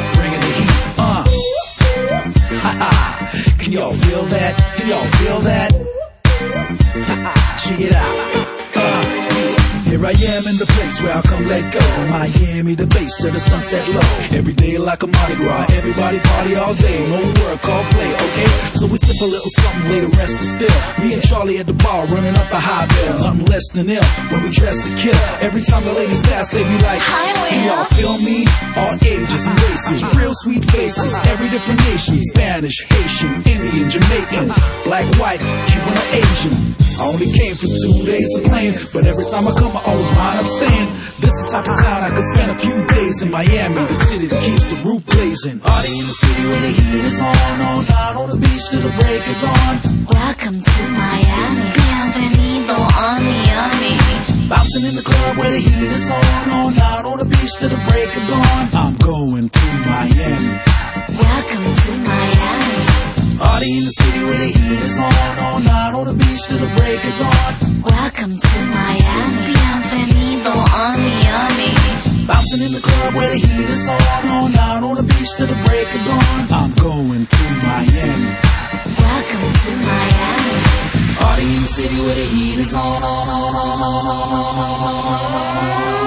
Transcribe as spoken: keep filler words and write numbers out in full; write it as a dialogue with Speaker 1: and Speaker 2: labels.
Speaker 1: bringing the heat. Uh, ha ha. Can y'all feel that? Can y'all feel that? Ha ha. Check it out. Uh, Here I am in the place where I come let go. Miami, the base of the sunset low. Every day like a Mardi Gras. Everybody party all day. No work, all play, okay? So we sip a little something, lay the rest is still. Me and Charlie at the bar running up a high bill. Nothing less than ill when we dress to kill. Every time the ladies pass, they be like,
Speaker 2: Hi,
Speaker 1: can y'all feel me? All ages and races, real sweet faces. Every different nation, Spanish, Haitian, Indian, Jamaican, black, white, Cuban or Asian. I only came for two days of playing, but every time I come, I always wind up staying. This the type of town I could spend a few days in Miami, the city that keeps the roof blazing. Party in the city where the heat is on, on down on the beach till the break of dawn.
Speaker 2: Welcome to Miami. Bienvenido a Miami.
Speaker 1: Bouncing in the club where the heat is on, on down on the beach till the break of dawn. I'm going to Miami.
Speaker 2: Welcome to Miami.
Speaker 1: Party in the city where the heat is on, on down on the beach till the break of dawn.
Speaker 2: Welcome to Miami. Bienvenido a Miami.
Speaker 1: Bouncing in the club where the heat is on, on down on the beach till the break of dawn. I'm going to Miami.
Speaker 2: Welcome to Miami.
Speaker 1: Party in the city where the heat is on, on, on, on, on, on, on, on, on, on.